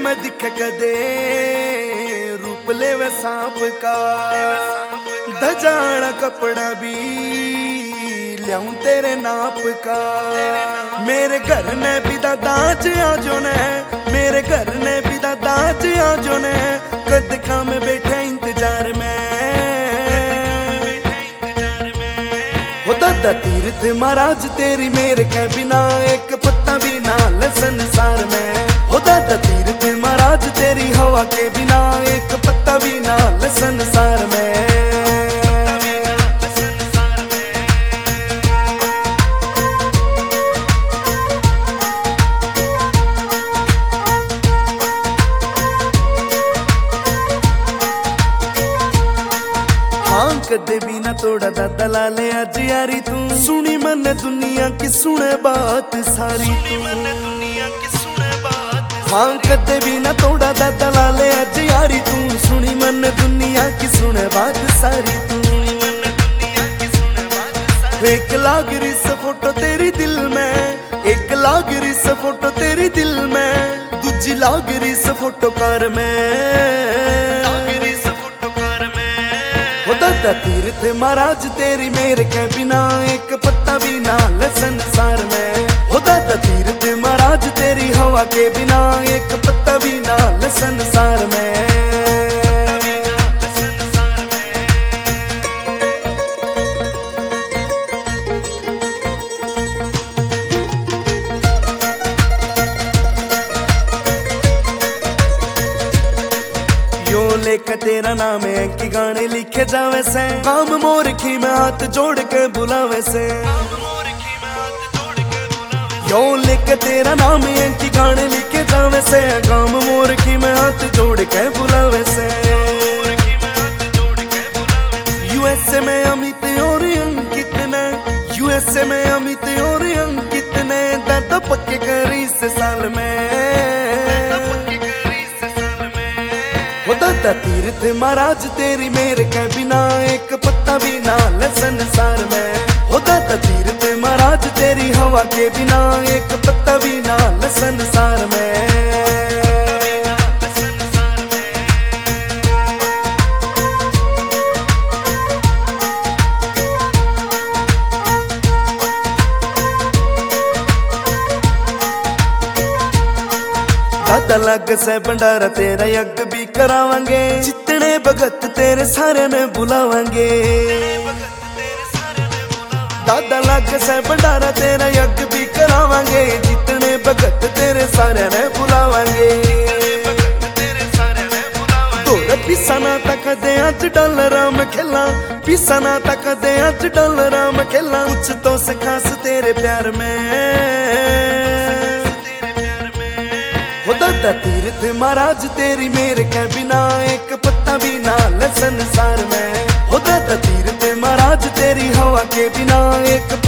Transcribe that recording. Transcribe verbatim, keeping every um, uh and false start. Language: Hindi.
मैं दिखे कदे रूप लेवे सांप का, धजाना कपड़ा भी लियाऊं तेरे नाप का। मेरे घर ने भी दादाज आजो ने, मेरे घर ने भी दादाज आजो ने, कद का में बैठे इंतजार में। हो दादा तीर्थ महाराज तेरी मेरे के बिना एक पत्ता भी ना ले संसार में। हो दादा तीर्थ महाराज तेरी हवा के बिना एक पत्ता भी ना ले संसार में। कदे भी ना तोड़ा दादा लाले आज यारी तू, सुनी मन दुनिया की सुने बात सारी तू। हाँ कदे भी ना तोड़ा दादा लाले आज यारी तू, सुनी मन दुनिया की सुने बात सारी तू। एक लाग रिस फोटो तेरी दिल में, एक लाग रिस फोटो तेरी दिल में, दूजी लाग रिस फोटो कार में। दादा तीर्थ महाराज तेरी मेरे के बिना एक पत्ता भी ना ले संसार में। हो दादा तीर्थ महाराज तेरी हवा के बिना एक पत्ता भी ना ले संसार में। लेख तेरा नाम है कि गाने लिखे जावे से, काम मोरखी में हाथ जोड़ के बुलावे से। यो लिख तेरा नाम है कि गाने लिखे जावे से, काम मोरखी में हाथ जोड़ के बुलावे से। यूएसए में अमित और अंकित ने, यूएसए में अमित और अंकित ने दादा पक्के करी इस साल में। हो दादा तीर्थ महाराज तेरी मेरे के बिना एक पत्ता भी ना ले संसार में। हो दादा तीर्थ महाराज तेरी हवा के बिना एक पत्ता भी ना ले संसार में। दादा लग से भंडारा तेरा यज्ञ भी करावांगे, जितने भगत तेरे सारे में बुलावांगे। दादा लग से भंडारा तेरा यज्ञ भी करावांगे, जितने भगत तेरे सारे में बुलावांगे। तोरा पिसाना तक दे आज डॉलरा में खेला, पिसाना तक दे आज डॉलरा में खेला, कुछ तो से खास तेरे प्यार में। हो दादा तीर्थ महाराज तेरी मेरे के बिना एक पत्ता भी ना ले संसार में। हो दादा तीर्थ महाराज तेरी हवा के बिना एक